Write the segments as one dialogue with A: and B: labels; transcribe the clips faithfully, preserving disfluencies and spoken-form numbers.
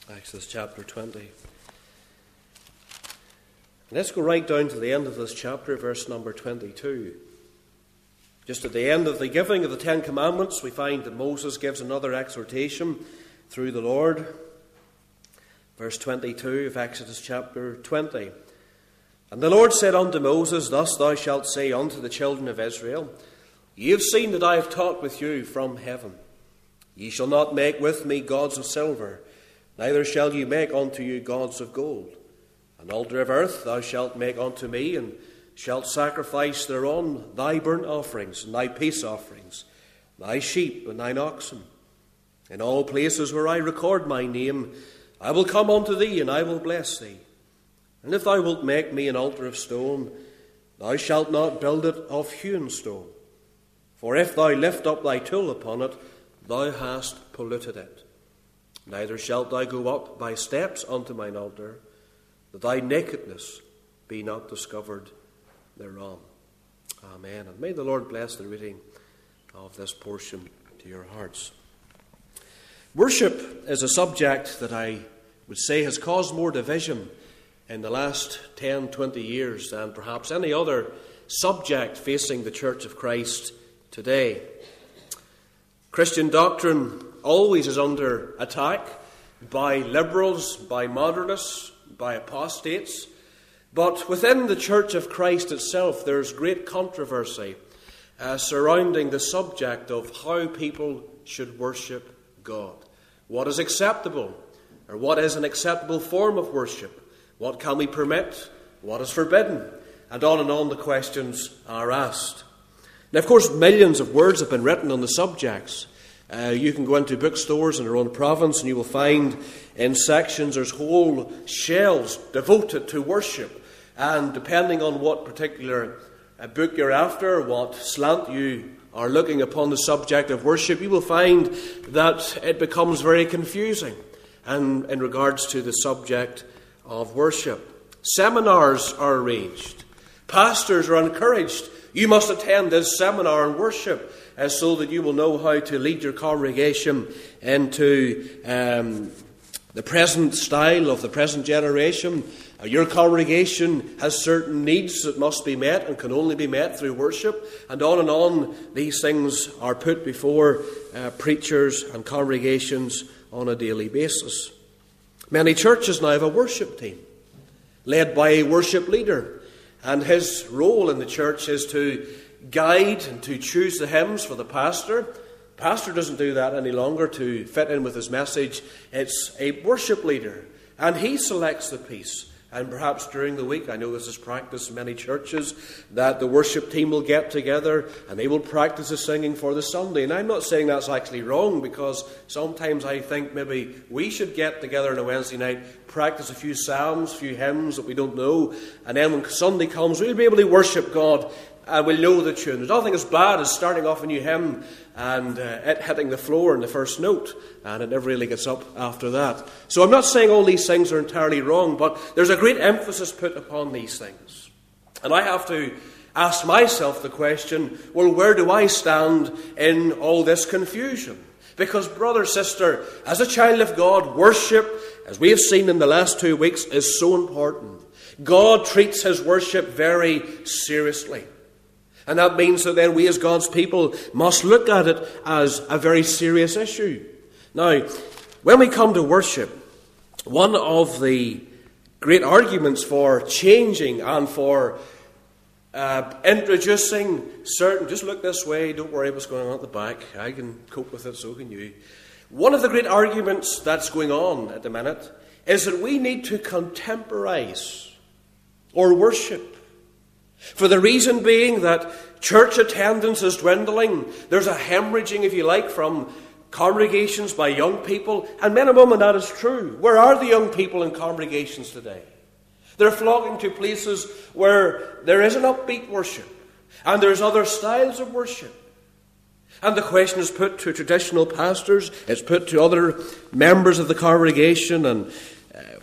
A: Exodus chapter twenty. Let's go right down to the end of this chapter, verse number twenty-two. Just at the end of the giving of the Ten Commandments, we find that Moses gives another exhortation through the Lord. Verse twenty-two of Exodus chapter twenty. And the Lord said unto Moses, Thus thou shalt say unto the children of Israel, Ye have seen that I have talked with you from heaven. Ye shall not make with me gods of silver, neither shall ye make unto you gods of gold. An altar of earth thou shalt make unto me, and shalt sacrifice thereon thy burnt offerings, and thy peace offerings, thy sheep and thine oxen. In all places where I record my name, I will come unto thee, and I will bless thee. And if thou wilt make me an altar of stone, thou shalt not build it of hewn stone. For if thou lift up thy tool upon it, thou hast polluted it. Neither shalt thou go up by steps unto mine altar, that thy nakedness be not discovered thereon. Amen. And may the Lord bless the reading of this portion to your hearts. Worship is a subject that I would say has caused more division in the last ten, twenty years than perhaps any other subject facing the Church of Christ today. Christian doctrine always is under attack by liberals, by modernists, by apostates. But within the Church of Christ itself, there's great controversy uh, surrounding the subject of how people should worship God. What is acceptable, or what is an acceptable form of worship? What can we permit? What is forbidden? And on and on the questions are asked. Now, of course, millions of words have been written on the subjects. Uh, you can go into bookstores in your own province and you will find in sections there's whole shelves devoted to worship. And depending on what particular uh, book you're after, what slant you are looking upon the subject of worship, you will find that it becomes very confusing and in regards to the subject of worship. Seminars are arranged. Pastors are encouraged. You must attend this seminar on worship uh, so that you will know how to lead your congregation into um, the present style of the present generation. Uh, your congregation has certain needs that must be met and can only be met through worship. And on and on, these things are put before uh, preachers and congregations on a daily basis. Many churches now have a worship team led by a worship leader, and his role in the church is to guide and to choose the hymns for the pastor. The pastor doesn't do that any longer to fit in with his message. It's a worship leader, and he selects the piece. And perhaps during the week, I know this is practiced in many churches, that the worship team will get together and they will practice the singing for the Sunday. And I'm not saying that's actually wrong, because sometimes I think maybe we should get together on a Wednesday night, practice a few psalms, a few hymns that we don't know, and then when Sunday comes, we'll be able to worship God and we'll know the tune. There's nothing as bad as starting off a new hymn and uh, it hitting the floor in the first note, and it never really gets up after that. So I'm not saying all these things are entirely wrong, but there's a great emphasis put upon these things. And I have to ask myself the question, well, where do I stand in all this confusion? Because, brother, sister, as a child of God, worship, as we have seen in the last two weeks, is so important. God treats his worship very seriously. And that means that then we as God's people must look at it as a very serious issue. Now, when we come to worship, one of the great arguments for changing and for uh, introducing certain... Just look this way, don't worry what's going on at the back. I can cope with it, so can you. One of the great arguments that's going on at the minute is that we need to contemporize our worship. For the reason being that church attendance is dwindling. There's a hemorrhaging, if you like, from congregations by young people. And men and women, that is true. Where are the young people in congregations today? They're flocking to places where there is an upbeat worship. And there's other styles of worship. And the question is put to traditional pastors. It's put to other members of the congregation. And uh,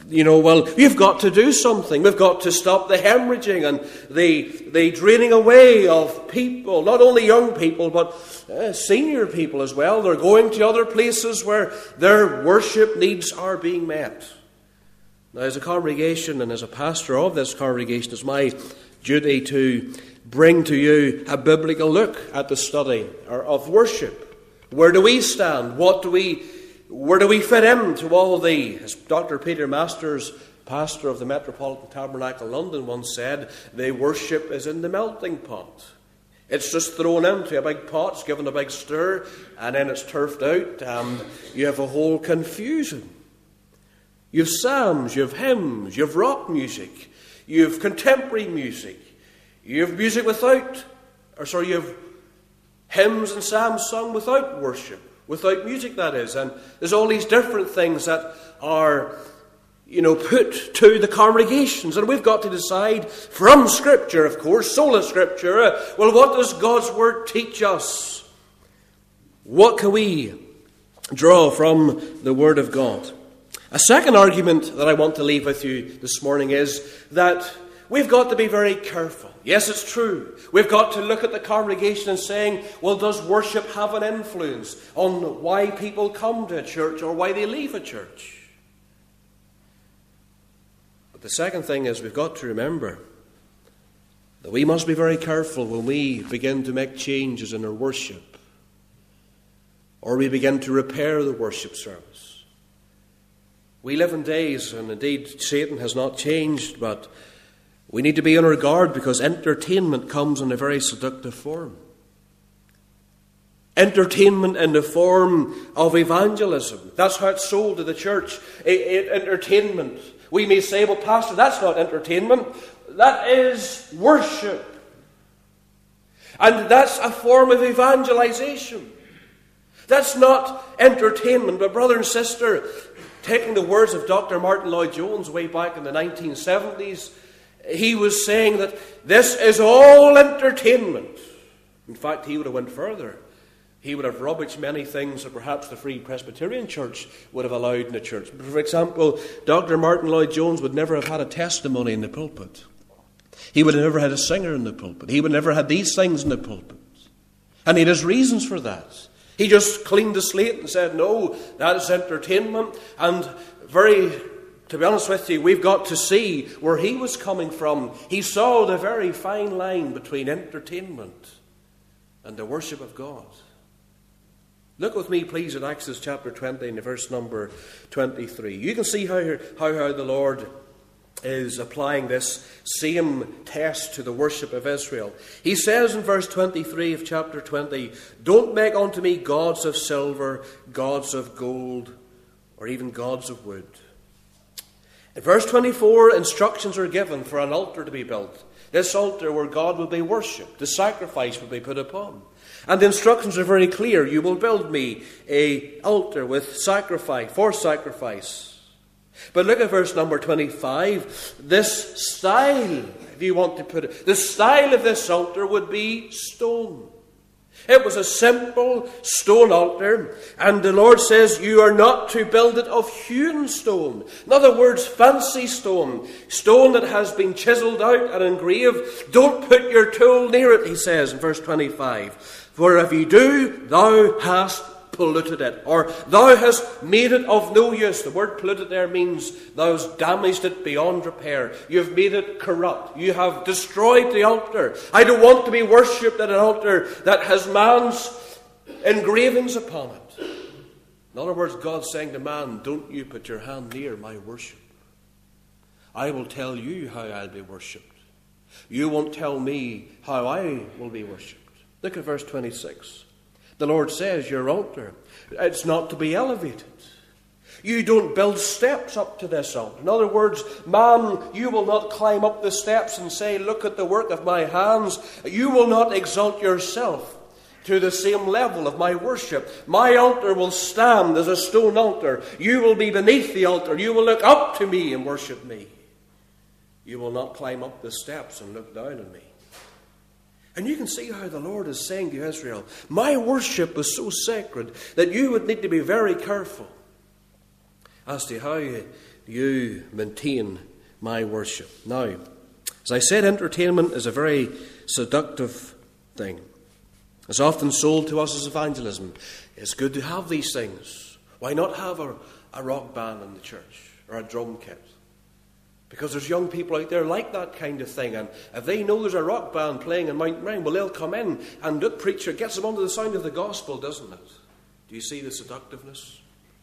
A: you know, well, we've got to do something. We've got to stop the hemorrhaging and the, the draining away of people, not only young people, but uh, senior people as well. They're going to other places where their worship needs are being met. Now, as a congregation and as a pastor of this congregation, it's my duty to bring to you a biblical look at the study of worship. Where do we stand? What do we, where do we fit into all the, as Doctor Peter Masters, pastor of the Metropolitan Tabernacle London, once said, the worship is in the melting pot. It's just thrown into a big pot, it's given a big stir, and then it's turfed out, and you have a whole confusion. You have psalms, you have hymns, you have rock music, you have contemporary music, you have music without, or sorry, you have hymns and psalms sung without worship, without music, that is. And there's all these different things that are, you know, put to the congregations. And we've got to decide from Scripture, of course, sola Scripture, uh, well, what does God's Word teach us? What can we draw from the Word of God? A second argument that I want to leave with you this morning is that we've got to be very careful. Yes, it's true. We've got to look at the congregation and saying, well, does worship have an influence on why people come to a church or why they leave a church? But the second thing is we've got to remember that we must be very careful when we begin to make changes in our worship or we begin to repair the worship service. We live in days, and indeed Satan has not changed, but we need to be on our guard because entertainment comes in a very seductive form. Entertainment in the form of evangelism. That's how it's sold to the church. It, it, entertainment. We may say, well, Pastor, that's not entertainment. That is worship. And that's a form of evangelization. That's not entertainment. But brother and sister, taking the words of Doctor Martin Lloyd-Jones way back in the nineteen seventies, he was saying that this is all entertainment. In fact, he would have went further. He would have rubbished many things that perhaps the Free Presbyterian Church would have allowed in the church. For example, Doctor Martin Lloyd-Jones would never have had a testimony in the pulpit. He would have never had a singer in the pulpit. He would never have had these things in the pulpit. And he had his reasons for that. He just cleaned the slate and said, no, that is entertainment. And very, to be honest with you, we've got to see where he was coming from. He saw the very fine line between entertainment and the worship of God. Look with me, please, at Exodus chapter twenty and verse number twenty-three. You can see how, how, how the Lord is applying this same test to the worship of Israel. He says in verse twenty-three of chapter twenty, don't make unto me gods of silver, gods of gold, or even gods of wood. In verse twenty-four, instructions are given for an altar to be built. This altar where God will be worshipped, the sacrifice will be put upon. And the instructions are very clear. You will build me an altar with sacrifice, for sacrifice. But look at verse number twenty-five. This style, if you want to put it, the style of this altar would be stone. It was a simple stone altar, and the Lord says you are not to build it of hewn stone. In other words, fancy stone, stone that has been chiseled out and engraved. Don't put your tool near it, he says in verse twenty-five. For if you do, thou hast polluted it, or thou hast made it of no use. The word polluted there means thou hast damaged it beyond repair. You have made it corrupt. You have destroyed the altar. I don't want to be worshipped at an altar that has man's engravings upon it. In other words, God's saying to man, don't you put your hand near my worship. I will tell you how I'll be worshipped. You won't tell me how I will be worshipped. Look at verse twenty-six. The Lord says, your altar, it's not to be elevated. You don't build steps up to this altar. In other words, man, you will not climb up the steps and say, look at the work of my hands. You will not exalt yourself to the same level of my worship. My altar will stand as a stone altar. You will be beneath the altar. You will look up to me and worship me. You will not climb up the steps and look down on me. And you can see how the Lord is saying to Israel, my worship is so sacred that you would need to be very careful as to how you maintain my worship. Now, as I said, entertainment is a very seductive thing. It's often sold to us as evangelism. It's good to have these things. Why not have a, a rock band in the church or a drum kit? Because there's young people out there like that kind of thing, and if they know there's a rock band playing in Mount Ryan, well, they'll come in, and that preacher gets them under the sound of the gospel, doesn't it? Do you see the seductiveness?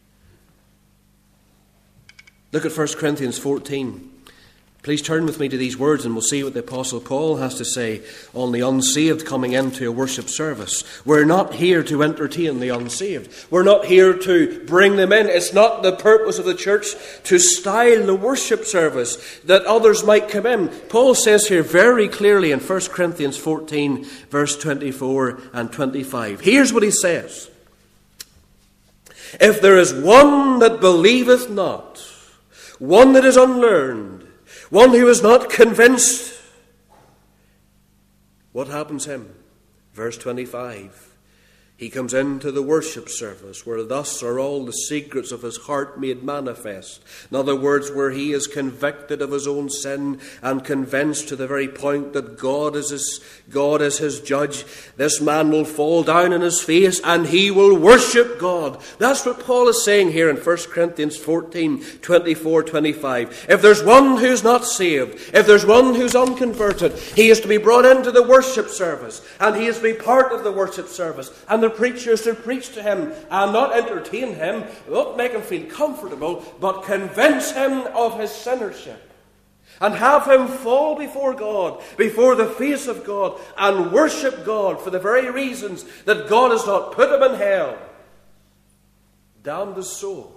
A: Look at First Corinthians fourteen. Please turn with me to these words and we'll see what the Apostle Paul has to say on the unsaved coming into a worship service. We're not here to entertain the unsaved. We're not here to bring them in. It's not the purpose of the church to style the worship service that others might come in. Paul says here very clearly in First Corinthians fourteen, verse twenty-four and twenty-five. Here's what he says. If there is one that believeth not, one that is unlearned, one who is not convinced, what happens to him? Verse twenty-five. He comes into the worship service where thus are all the secrets of his heart made manifest. In other words, where he is convicted of his own sin and convinced to the very point that God is his, God is his judge. This man will fall down on his face and he will worship God. That's what Paul is saying here in First Corinthians fourteen, twenty-four, twenty-five. If there's one who's not saved, if there's one who's unconverted, he is to be brought into the worship service and he is to be part of the worship service. And the preacher is to preach to him and not entertain him, not make him feel comfortable, but convince him of his sinnership. And have him fall before God, before the face of God, and worship God for the very reasons that God has not put him in hell. Damned his soul.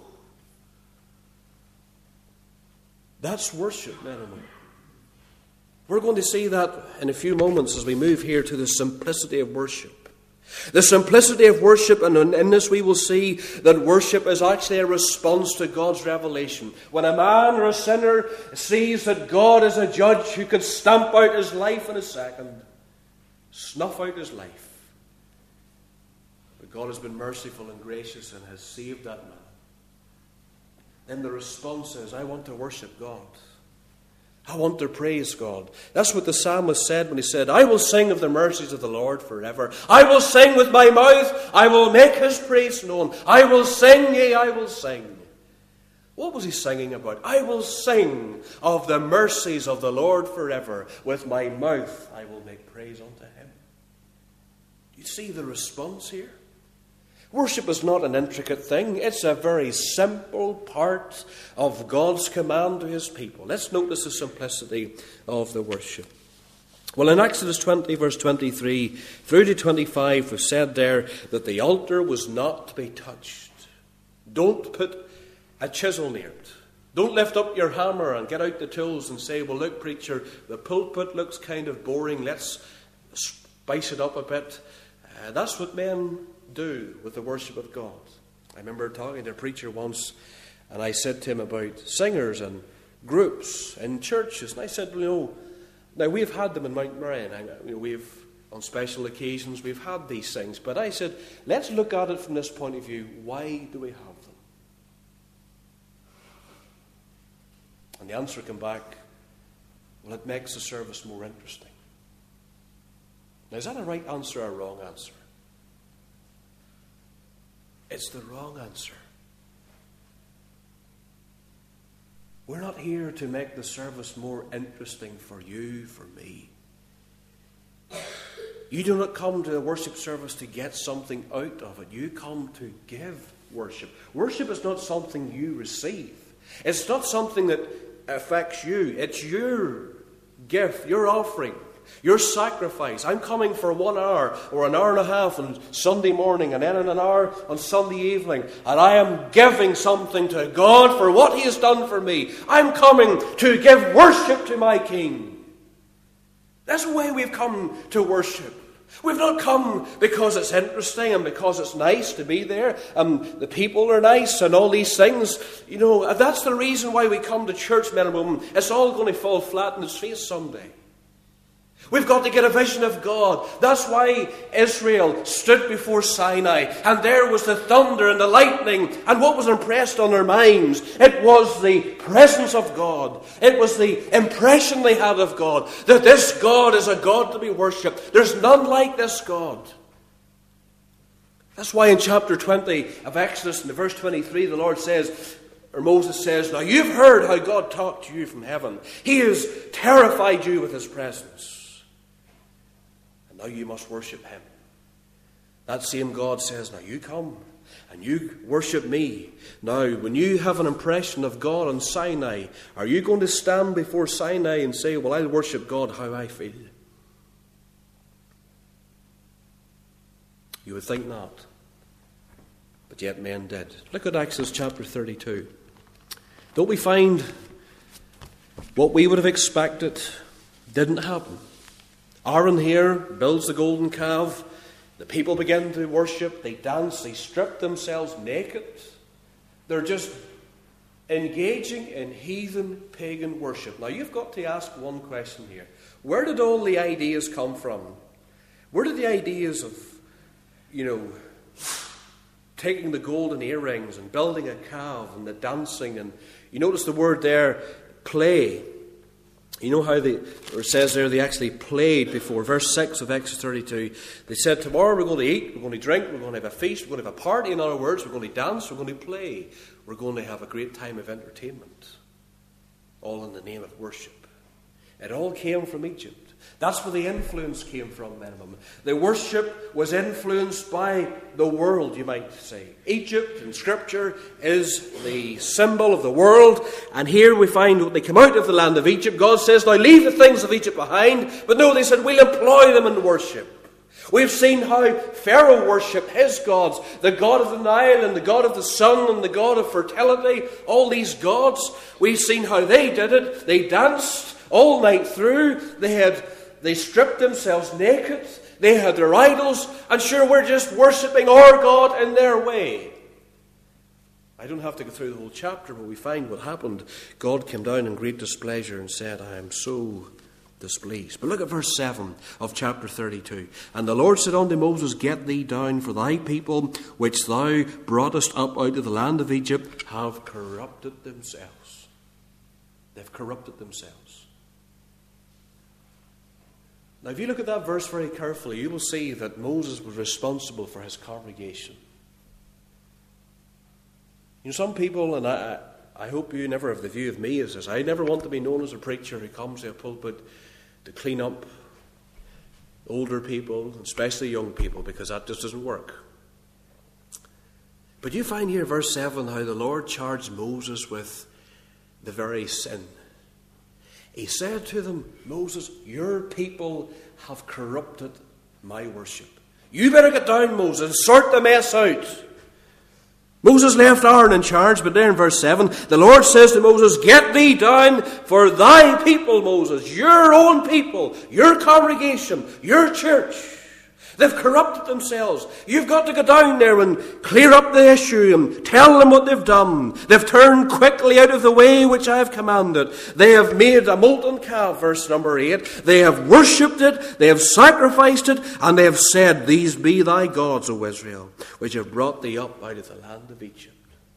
A: That's worship, men and women. We're going to see that in a few moments as we move here to the simplicity of worship. The simplicity of worship, and in this we will see that worship is actually a response to God's revelation. When a man or a sinner sees that God is a judge who can stamp out his life in a second, snuff out his life, but God has been merciful and gracious and has saved that man, then the response is, I want to worship God. I want to praise God. That's what the psalmist said when he said, I will sing of the mercies of the Lord forever. I will sing with my mouth. I will make his praise known. I will sing, yea, I will sing. What was he singing about? I will sing of the mercies of the Lord forever. With my mouth I will make praise unto him. You see the response here? Worship is not an intricate thing. It's a very simple part of God's command to his people. Let's notice the simplicity of the worship. Well, in Exodus twenty, verse twenty-three through to twenty-five, we've said there that the altar was not to be touched. Don't put a chisel near it. Don't lift up your hammer and get out the tools and say, well, look, preacher, the pulpit looks kind of boring. Let's spice it up a bit. Uh, that's what men do with the worship of God. I remember talking to a preacher once, and I said to him about singers and groups in churches, and I said, well, you know, now we've had them in Mount Moriah, and you know, we've on special occasions we've had these things, but I said, let's look at it from this point of view. Why do we have them? And the answer came back, well, it makes the service more interesting. Now, is that a right answer or a wrong answer? It's the wrong answer. We're not here to make the service more interesting for you, for me. You do not come to a worship service to get something out of it. You come to give worship. Worship is not something you receive. It's not something that affects you. It's your gift, your offering. Your sacrifice. I'm coming for one hour or an hour and a half on Sunday morning and then in an hour on Sunday evening, and I am giving something to God for what he has done for me. I'm coming to give worship to my King. That's the way we've come to worship. We've not come because it's interesting and because it's nice to be there and the people are nice and all these things. You know, that's the reason why we come to church, men and women. It's all going to fall flat in its face someday. We've got to get a vision of God. That's why Israel stood before Sinai, and there was the thunder and the lightning, and what was impressed on their minds? It was the presence of God. It was the impression they had of God, that this God is a God to be worshipped. There's none like this God. That's why in chapter twenty of Exodus, in verse twenty-three, the Lord says, or Moses says, now you've heard how God talked to you from heaven. He has terrified you with his presence. Now you must worship him. That same God says, now you come and you worship me. Now, when you have an impression of God on Sinai, are you going to stand before Sinai and say, well, I'll worship God how I feel? You would think not. But yet men did. Look at Exodus chapter thirty-two. Don't we find what we would have expected didn't happen? Aaron here builds the golden calf. The people begin to worship. They dance. They strip themselves naked. They're just engaging in heathen pagan worship. Now you've got to ask one question here. Where did all the ideas come from? Where did the ideas of, you know, taking the golden earrings and building a calf and the dancing, and you notice the word there, play. You know how they, or it says there, they actually played before. Verse six of Exodus thirty-two. They said, tomorrow we're going to eat, we're going to drink, we're going to have a feast, we're going to have a party. In other words, we're going to dance, we're going to play. We're going to have a great time of entertainment. All in the name of worship. It all came from Egypt. That's where the influence came from, men and women. The worship was influenced by the world, you might say. Egypt in Scripture is the symbol of the world. And here we find when they come out of the land of Egypt, God says, now leave the things of Egypt behind. But no, they said, we'll employ them in worship. We've seen how Pharaoh worshipped his gods, the god of the Nile and the god of the sun and the god of fertility, all these gods. We've seen how they did it. They danced all night through. They had they stripped themselves naked. They had their idols. And sure, we're just worshipping our God in their way. I don't have to go through the whole chapter, but we find what happened. God came down in great displeasure and said, I am so displeased. But look at verse seven of chapter thirty-two. And the Lord said unto Moses, get thee down, for thy people, which thou broughtest up out of the land of Egypt, have corrupted themselves. They've corrupted themselves. Now, if you look at that verse very carefully, you will see that Moses was responsible for his congregation. You know, some people, and I, I hope you never have the view of me as this, I never want to be known as a preacher who comes to a pulpit to clean up older people, especially young people, because that just doesn't work. But you find here, verse seven, how the Lord charged Moses with the very sin. He said to them, Moses, your people have corrupted my worship. You better get down, Moses, and sort the mess out. Moses left Aaron in charge, but there in verse seven, the Lord says to Moses, get thee down, for thy people, Moses, your own people, your congregation, your church, they've corrupted themselves. You've got to go down there and clear up the issue and tell them what they've done. They've turned quickly out of the way which I have commanded. They have made a molten calf, verse number eight. They have worshipped it, they have sacrificed it, and they have said, these be thy gods, O Israel, which have brought thee up out of the land of Egypt.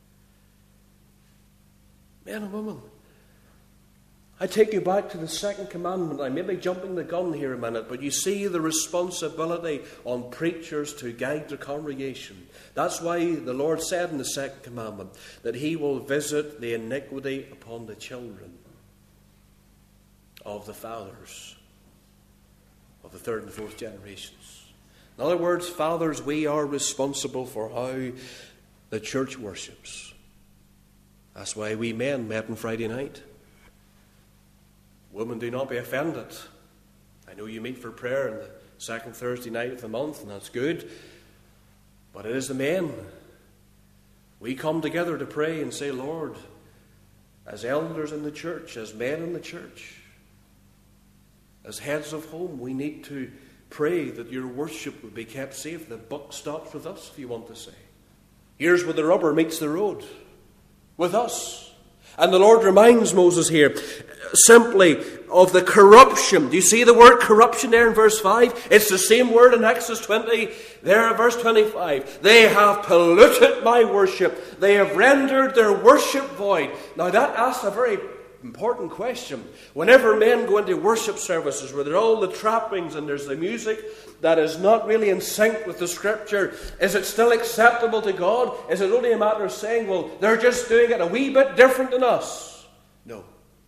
A: Men and women, I take you back to the second commandment. I may be jumping the gun here a minute, but you see the responsibility on preachers to guide their congregation. That's why the Lord said in the second commandment that he will visit the iniquity upon the children of the fathers of the third and fourth generations. In other words, fathers, we are responsible for how the church worships. That's why we men met on Friday night. Women, do not be offended. I know you meet for prayer on the second Thursday night of the month, and that's good. But it is the men. We come together to pray and say, Lord, as elders in the church, as men in the church, as heads of home, we need to pray that your worship would be kept safe. The buck stops with us, if you want to say. Here's where the rubber meets the road. With us. And the Lord reminds Moses here, simply of the corruption. Do you see the word corruption there in verse five? It's the same word in Exodus twenty, there in verse twenty-five. They have polluted my worship. They have rendered their worship void. Now that asks a very important question. Whenever men go into worship services where there are all the trappings and there's the music that is not really in sync with the Scripture, is it still acceptable to God? Is it only a matter of saying, well, they're just doing it a wee bit different than us? No.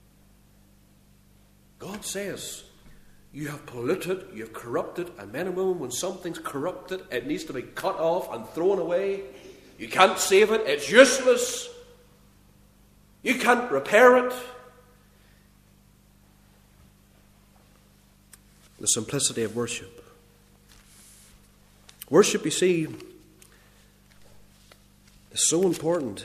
A: God says, you have polluted, you have corrupted, and men and women, when something's corrupted, it needs to be cut off and thrown away. You can't save it, it's useless. You can't repair it. The simplicity of worship. Worship, you see, is so important.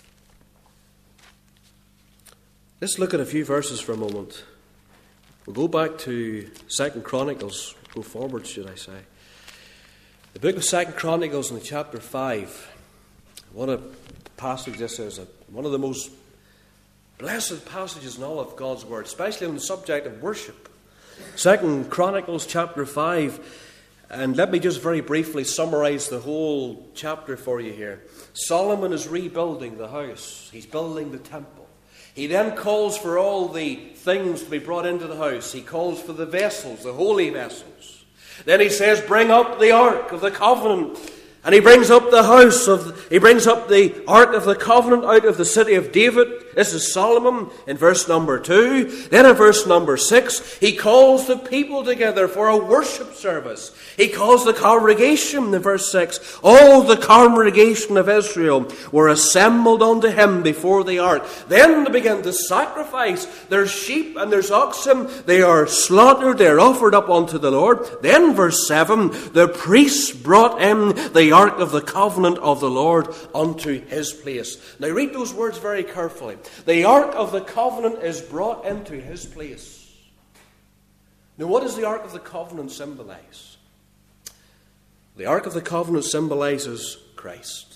A: Let's look at a few verses for a moment. We'll go back to Second Chronicles. Go forward, should I say. The book of Second Chronicles in chapter five. What a passage this is. One of the most blessed passages in all of God's Word, especially on the subject of worship. Second Chronicles chapter five, and let me just very briefly summarize the whole chapter for you here. Solomon is rebuilding the house. He's building the temple. He then calls for all the things to be brought into the house. He calls for the vessels, the holy vessels. Then he says, bring up the Ark of the Covenant. And he brings up the house of, he brings up the Ark of the Covenant out of the city of David. This is Solomon in verse number two. Then in verse number six, he calls the people together for a worship service. He calls the congregation in verse six. All the congregation of Israel were assembled unto him before the ark. Then they begin to sacrifice. There's sheep and there's oxen. They are slaughtered. They are offered up unto the Lord. Then verse seven, the priests brought in the ark of the covenant of the Lord unto his place. Now read those words very carefully. The ark of the covenant is brought into his place. Now what does the ark of the covenant symbolize? The ark of the covenant symbolizes Christ.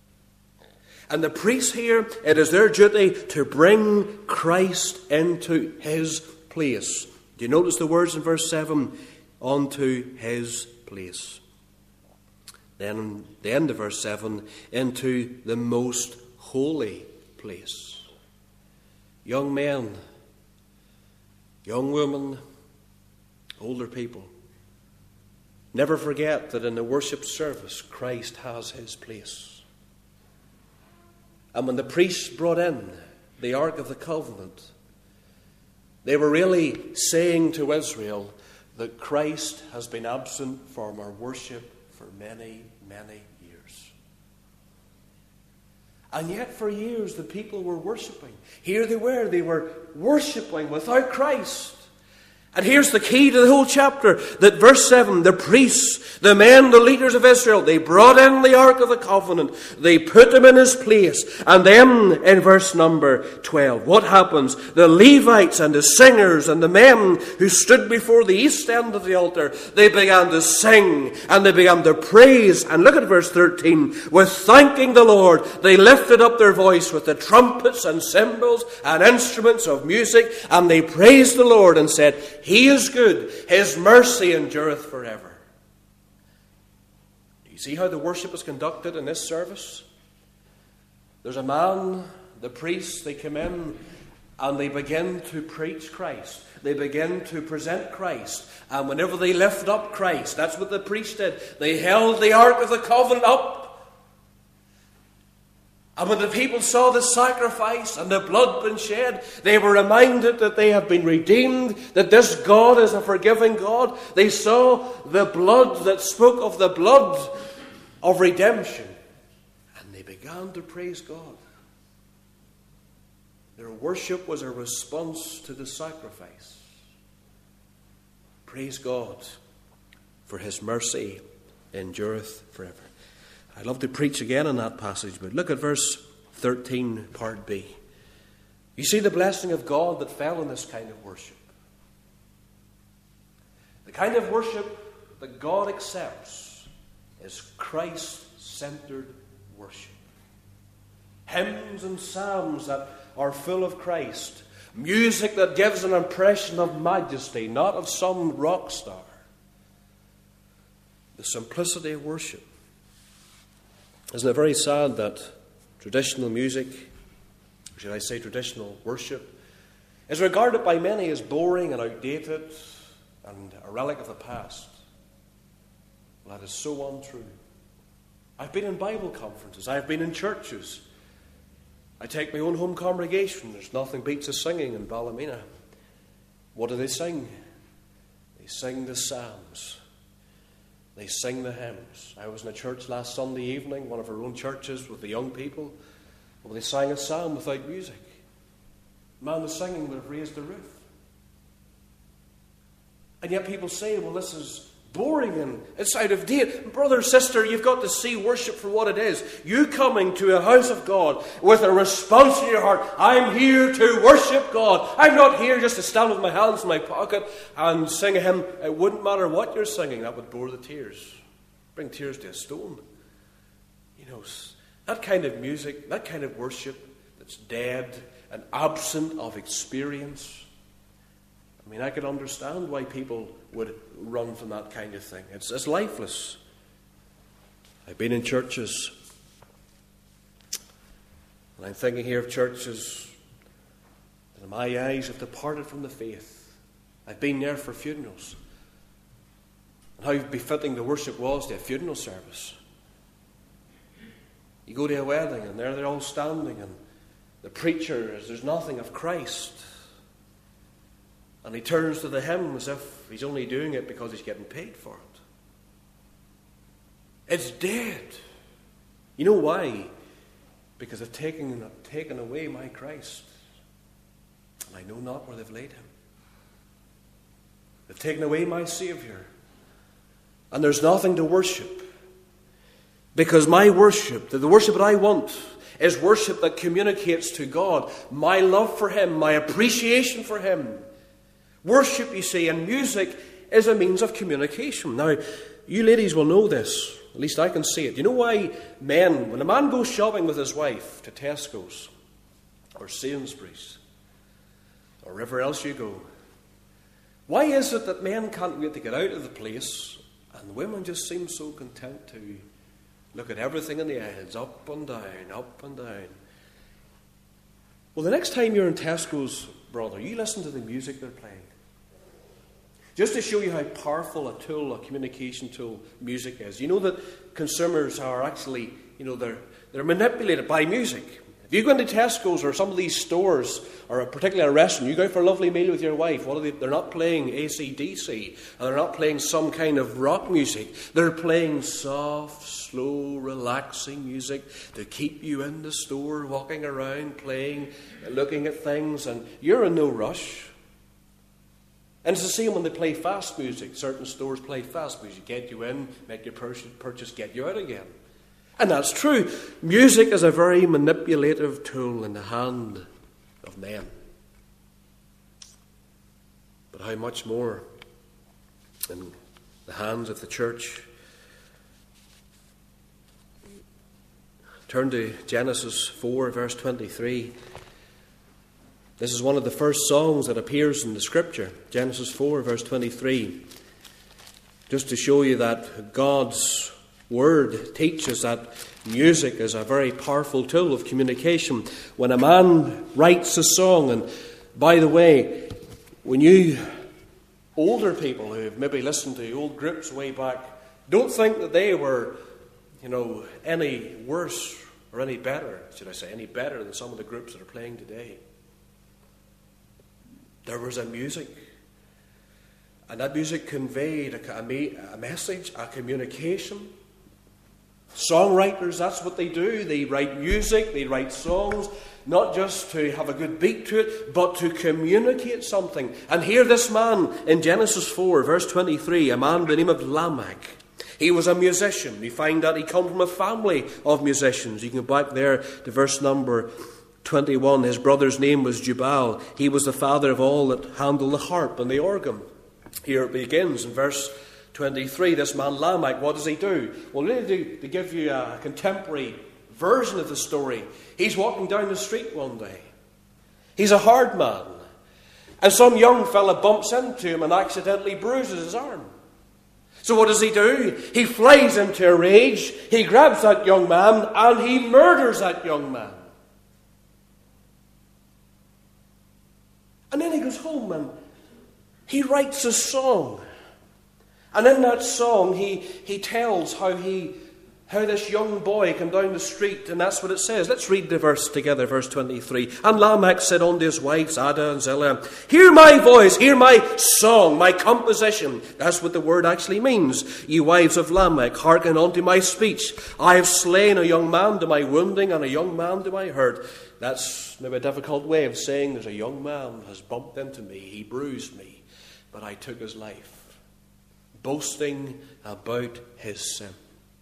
A: And the priests here, it is their duty to bring Christ into his place. Do you notice the words in verse seven? Unto his place. Then, the end of verse seven, into the most holy place. Young men, young women, older people, never forget that in the worship service, Christ has his place. And when the priests brought in the Ark of the Covenant, they were really saying to Israel that Christ has been absent from our worship for many, many years. And yet for years the people were worshipping. Here they were, they were worshipping without Christ. And here's the key to the whole chapter, that verse seven, the priests, the men, the leaders of Israel, they brought in the Ark of the Covenant. They put him in his place. And then in verse number twelve, what happens? The Levites and the singers and the men who stood before the east end of the altar, they began to sing and they began to praise. And look at verse thirteen. With thanking the Lord, they lifted up their voice with the trumpets and cymbals and instruments of music, and they praised the Lord and said, He is good, his mercy endureth forever. Do you see how the worship is conducted in this service? There's a man, the priests, they come in and they begin to preach Christ. They begin to present Christ. And whenever they lift up Christ, that's what the priests did. They held the Ark of the Covenant up. And when the people saw the sacrifice and the blood being shed, they were reminded that they have been redeemed, that this God is a forgiving God. They saw the blood that spoke of the blood of redemption. And they began to praise God. Their worship was a response to the sacrifice. Praise God, for his mercy endureth forever. I'd love to preach again on that passage, but look at verse thirteen, part B. You see the blessing of God that fell in this kind of worship. The kind of worship that God accepts is Christ-centered worship. Hymns and psalms that are full of Christ. Music that gives an impression of majesty, not of some rock star. The simplicity of worship. Isn't it very sad that traditional music, or should I say traditional worship, is regarded by many as boring and outdated and a relic of the past? Well, that is so untrue. I've been in Bible conferences. I've been in churches. I take my own home congregation. There's nothing beats the singing in Ballymena. What do they sing? They sing the psalms. They sing the hymns. I was in a church last Sunday evening, one of our own churches, with the young people. Well, they sang a psalm without music. The man was singing would have raised the roof. And yet people say, well, this is boring and it's out of date. Brother, sister, you've got to see worship for what it is. You coming to a house of God with a response in your heart. I'm here to worship God. I'm not here just to stand with my hands in my pocket and sing a hymn. It wouldn't matter what you're singing. That would bore the tears. Bring tears to a stone. You know, that kind of music, that kind of worship that's dead and absent of experience. I mean, I can understand why people would run from that kind of thing. It's, it's lifeless. I've been in churches, and I'm thinking here of churches that in my eyes have departed from the faith. I've been there for funerals, and how befitting the worship was to a funeral service. You go to a wedding, and there they're all standing, and the preacher is, there's nothing of Christ. And he turns to the hymn as if he's only doing it because he's getting paid for it. It's dead. You know why? Because they've taken, taken away my Christ. And I know not where they've laid him. They've taken away my Saviour. And there's nothing to worship. Because my worship, the worship that I want, is worship that communicates to God my love for Him, my appreciation for Him. Worship, you see, and music is a means of communication. Now, you ladies will know this. At least I can see it. You know why men, when a man goes shopping with his wife to Tesco's or Sainsbury's or wherever else you go, why is it that men can't wait to get out of the place and women just seem so content to look at everything in the aisles, up and down, up and down? Well, the next time you're in Tesco's, brother, you listen to the music they're playing. Just to show you how powerful a tool, a communication tool, music is. You know that consumers are actually, you know, they're they're manipulated by music. If you go into Tesco's or some of these stores, or particularly a restaurant, you go out for a lovely meal with your wife, what are they? They're not playing A C D C, and they're not playing some kind of rock music. They're playing soft, slow, relaxing music to keep you in the store, walking around, playing, looking at things, and you're in no rush. And it's the same when they play fast music. Certain stores play fast music. Get you in, make your purchase, get you out again. And that's true. Music is a very manipulative tool in the hand of men. But how much more in the hands of the church? Turn to Genesis four, verse twenty-three. This is one of the first songs that appears in the Scripture. Genesis four, verse twenty-three. Just to show you that God's Word teaches that music is a very powerful tool of communication. When a man writes a song, and by the way, when you older people who've maybe listened to old groups way back, don't think that they were, you know, any worse or any better, should I say, any better than some of the groups that are playing today. There was a music, and that music conveyed a, a, a message, a communication. Songwriters, that's what they do. They write music, they write songs, not just to have a good beat to it, but to communicate something. And here this man in Genesis four, verse twenty-three, a man by the name of Lamech. He was a musician. We find that he come from a family of musicians. You can go back there to verse number twenty-one. His brother's name was Jubal. He was the father of all that handle the harp and the organ. Here it begins in verse twenty-three. This man Lamech, what does he do? Well, really to, to give you a contemporary version of the story, he's walking down the street one day. He's a hard man. And some young fella bumps into him and accidentally bruises his arm. So what does he do? He flies into a rage, he grabs that young man, and he murders that young man. And then he goes home and he writes a song. And in that song he, he tells how he how this young boy came down the street, and that's what it says. Let's read the verse together, verse twenty-three. And Lamech said unto his wives, Ada and Zillah, hear my voice, hear my song, my composition. That's what the word actually means. Ye wives of Lamech, hearken unto my speech. I have slain a young man to my wounding, and a young man to my hurt. That's maybe a difficult way of saying there's a young man has bumped into me, he bruised me, but I took his life. Boasting about his sin.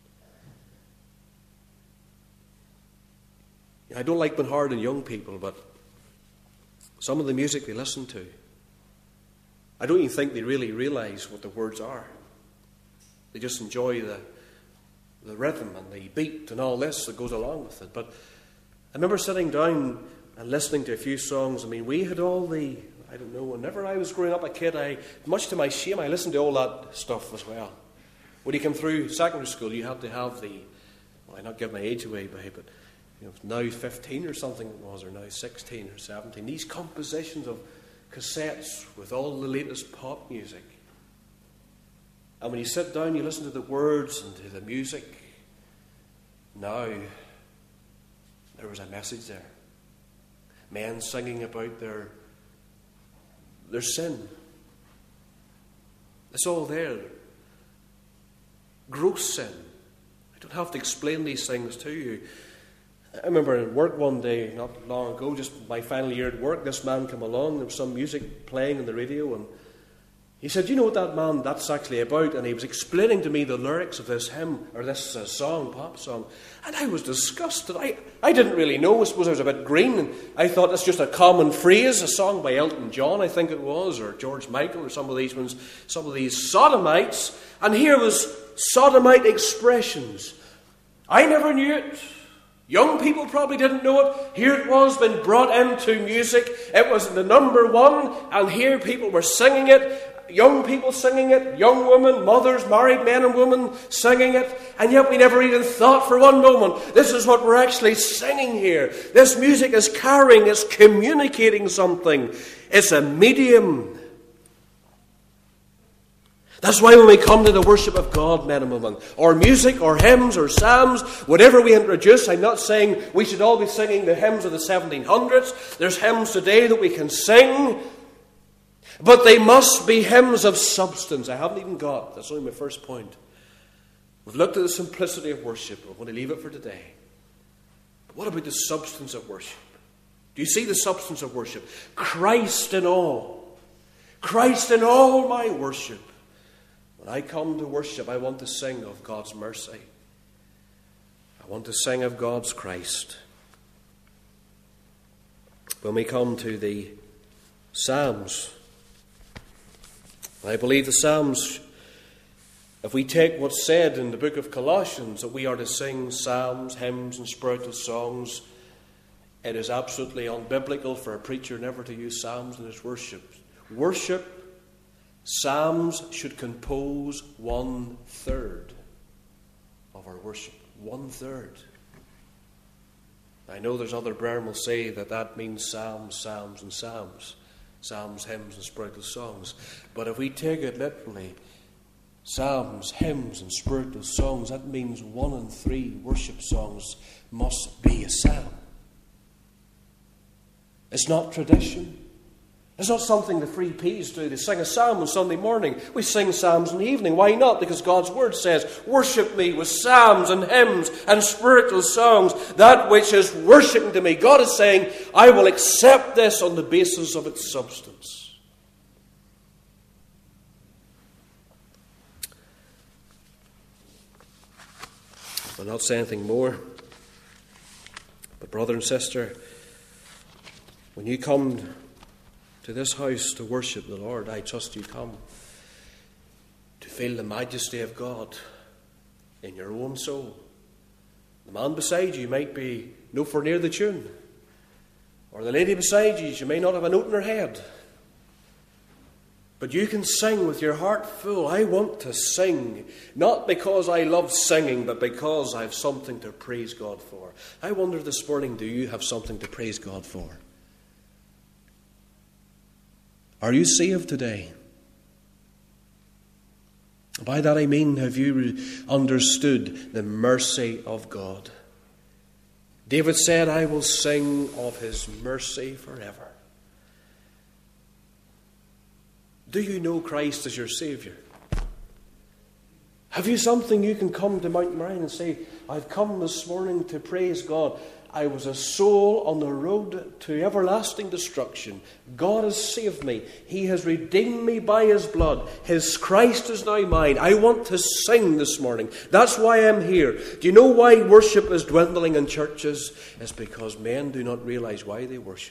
A: I don't like being hard on young people, but some of the music they listen to, I don't even think they really realize what the words are. They just enjoy the, the rhythm and the beat and all this that goes along with it. But I remember sitting down and listening to a few songs. I mean, we had all the, I don't know, whenever I was growing up a kid, I, much to my shame, I listened to all that stuff as well. When you came through secondary school, you had to have the, well, I'm not giving my age away, but you know, now fifteen or something it was, or now sixteen or seventeen. These compositions of cassettes with all the latest pop music. And when you sit down, you listen to the words and to the music. Now, there was a message there. Men singing about their, their sin. It's all there. Gross sin. I don't have to explain these things to you. I remember at work one day, not long ago, just my final year at work, this man came along, there was some music playing on the radio, and he said, you know what that man, that's actually about? And he was explaining to me the lyrics of this hymn, or this uh, song, pop song, and I was disgusted. I, I didn't really know, I suppose I was a bit green, and I thought that's just a common phrase, a song by Elton John, I think it was, or George Michael, or some of these ones, some of these sodomites, and here was sodomite expressions. I never knew it. Young people probably didn't know it. Here it was, been brought into music. It was the number one, and here people were singing it. Young people singing it, young women, mothers, married men and women singing it, and yet we never even thought for one moment, this is what we're actually singing here. This music is carrying, it's communicating something. It's a medium. That's why when we come to the worship of God, men and women, or music, or hymns, or psalms, whatever we introduce, I'm not saying we should all be singing the hymns of the seventeen hundreds. There's hymns today that we can sing, but they must be hymns of substance. I haven't even got, that's only my first point. We've looked at the simplicity of worship. We're going to leave it for today. But what about the substance of worship? Do you see the substance of worship? Christ in all. Christ in all my worship. When I come to worship, I want to sing of God's mercy. I want to sing of God's Christ. When we come to the Psalms, I believe the Psalms, if we take what's said in the book of Colossians, that we are to sing psalms, hymns, and spiritual songs, it is absolutely unbiblical for a preacher never to use psalms in his worship. Worship, psalms should compose one third of our worship. One third. I know there's other brethren will say that that means psalms, psalms, and psalms. Psalms, hymns, and spiritual songs. But if we take it literally, psalms, hymns, and spiritual songs, that means one in three worship songs must be a psalm. It's not tradition. It's not something the Free Peas do. They sing a psalm on Sunday morning. We sing psalms in the evening. Why not? Because God's word says, worship me with psalms and hymns and spiritual songs, that which is worshipping to me. God is saying, I will accept this on the basis of its substance. I'll not say anything more. But brother and sister, when you come to this house to worship the Lord, I trust you come to feel the majesty of God in your own soul. The man beside you might be nowhere near the tune, or the lady beside you, she may not have a note in her head, But you can sing with your heart full. I want to sing, not because I love singing, but because I have something to praise God for. I wonder this morning, do you have something to praise God for? Are you saved today? By that I mean, have you understood the mercy of God? David said, I will sing of his mercy forever. Do you know Christ as your Saviour? Have you something you can come to Mount Moriah and say, I've come this morning to praise God. I was a soul on the road to everlasting destruction. God has saved me. He has redeemed me by his blood. His Christ is now mine. I want to sing this morning. That's why I'm here. Do you know why worship is dwindling in churches? It's because men do not realize why they worship.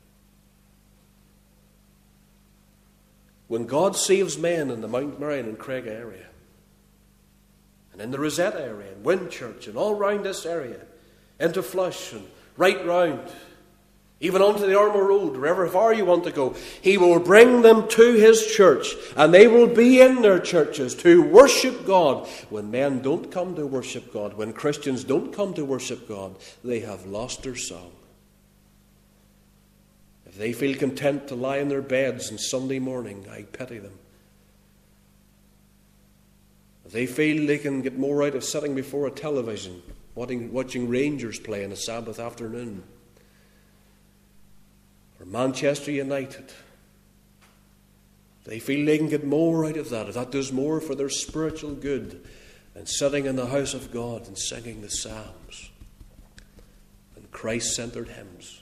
A: When God saves men in the Mount Moriah and Craig area, and in the Rosetta area, and Winchurch, and all round this area, into Flush and right round, even onto the Armour Road, wherever far you want to go, he will bring them to his church, and they will be in their churches to worship God. When men don't come to worship God, when Christians don't come to worship God, they have lost their song. If they feel content to lie in their beds on Sunday morning, I pity them. If they feel they can get more out of sitting before a television, watching, watching Rangers play on a Sabbath afternoon, or Manchester United, if they feel they can get more out of that, if that does more for their spiritual good than sitting in the house of God and singing the Psalms and Christ-centered hymns,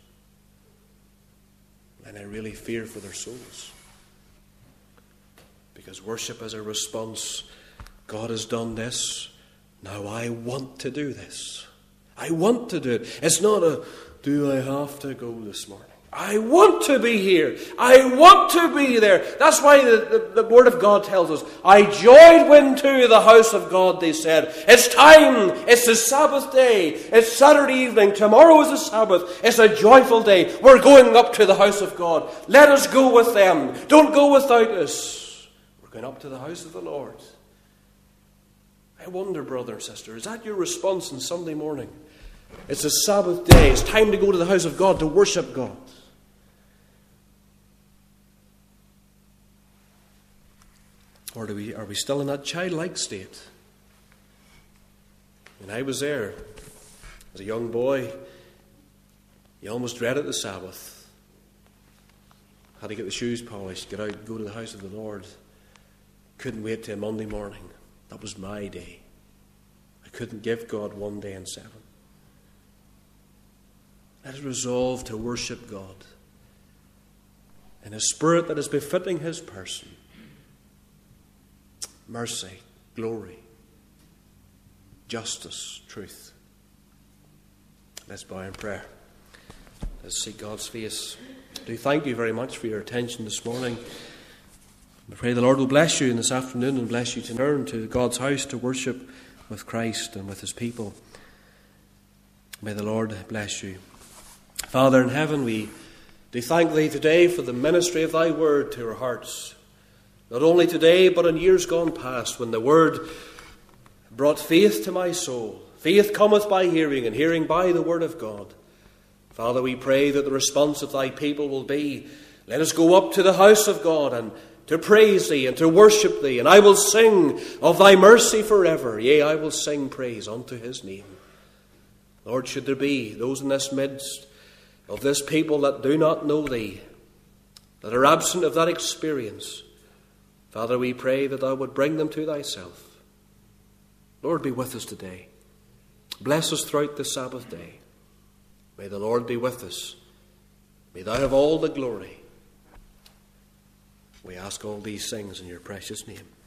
A: and I really fear for their souls. Because worship is a response. God has done this. Now I want to do this. I want to do it. It's not a, do I have to go this morning? I want to be here. I want to be there. That's why the, the, the Word of God tells us, I joyed when to the house of God, they said. It's time. It's the Sabbath day. It's Saturday evening. Tomorrow is the Sabbath. It's a joyful day. We're going up to the house of God. Let us go with them. Don't go without us. We're going up to the house of the Lord. I wonder, brother and sister, is that your response on Sunday morning? It's a Sabbath day. It's time to go to the house of God to worship God. Or do we, are we still in that childlike state? When I was there, as a young boy, you almost dreaded the Sabbath. Had to get the shoes polished, get out, go to the house of the Lord. Couldn't wait till Monday morning. That was my day. I couldn't give God one day in seven. Let us resolve to worship God in a spirit that is befitting his person. Mercy, glory, justice, truth. Let's bow in prayer. Let's seek God's face. Do thank you very much for your attention this morning. I pray the Lord will bless you this afternoon and bless you to turn to God's house to worship with Christ and with his people. May the Lord bless you. Father in heaven, we do thank thee today for the ministry of thy word to our hearts. Not only today, but in years gone past, when the word brought faith to my soul. Faith cometh by hearing, and hearing by the word of God. Father, we pray that the response of thy people will be, let us go up to the house of God and to praise thee and to worship thee. And I will sing of thy mercy forever. Yea, I will sing praise unto his name. Lord, should there be those in this midst of this people that do not know thee, that are absent of that experience, Father, we pray that thou would bring them to thyself. Lord, be with us today. Bless us throughout the Sabbath day. May the Lord be with us. May thou have all the glory. We ask all these things in your precious name.